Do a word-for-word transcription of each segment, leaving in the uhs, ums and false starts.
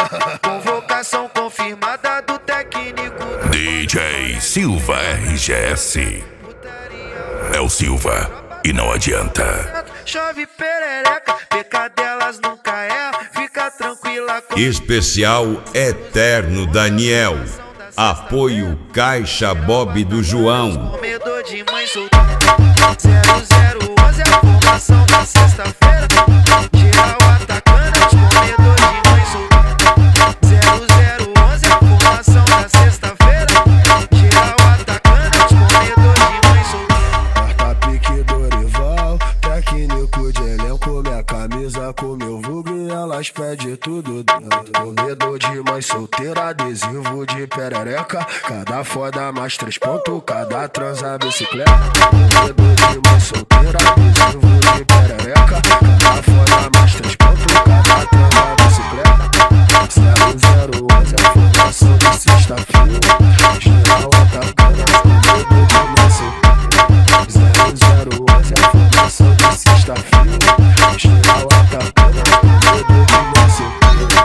Convocação confirmada do técnico D J Silva R G S. É o Silva e não adianta. Chove perereca, pecadelas nunca é. Fica tranquila com... Especial Eterno Daniel. Apoio Caixa Bob do João. Comedor de mãe solteira. zero zero onze a formação da sexta-feira. Geral atacando os comedor de mãe solteira. zero zero onze a formação da sexta-feira. Geral atacando os comedor de mãe solteira. Quarta-pique Dorival, técnico de elenco. Minha camisa com meu vulgo e elas pedem tudo dentro. Comedor de mãe solteira, adesivo de perereca. Cada foda mais três pontos, cada transa bicicleta. Comedor de mãe solteira, adesivo de perereca. Cada foda mais três pontos, cada transa bicicleta. zero zero onze a formação de sexta-feira. Geral atacando as comedor de mãe solteira. zero zero onze a formação de sexta-feira. Geral atacando as comedor de mãe solteira.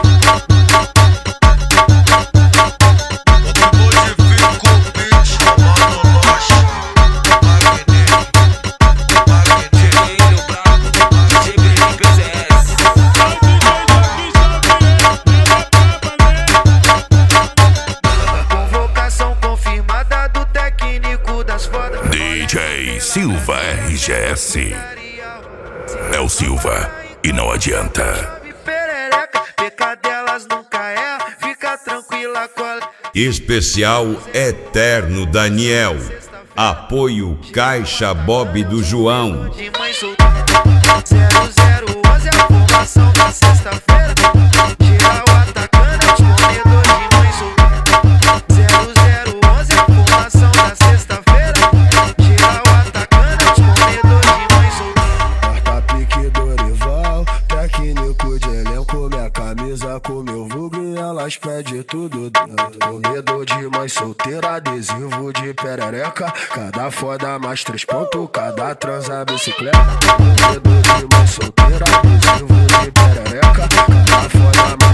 D J Silva R G S. É o Silva e não adianta. Perereca, pecadelas nunca é. Fica tranquila com a... Especial Eterno Daniel. Apoio Caixa Bob do João. De mãe solteira. zero zero onze a formação da sexta-feira. Geral atacando os comedor de mãe solteira. zero zero onze a formação da sexta-feira. Geral atacando os comedor de mãe solteira. Quarta-pique Dorival, técnico de elenco. Minha camisa com meu vulgo e elas pedem tudo dentro. Comedor de mãe solteira, adesivo de perereca. Cada foda mais três pontos, cada transa bicicleta. Comedor de mãe solteira, adesivo de perereca. Cada foda mais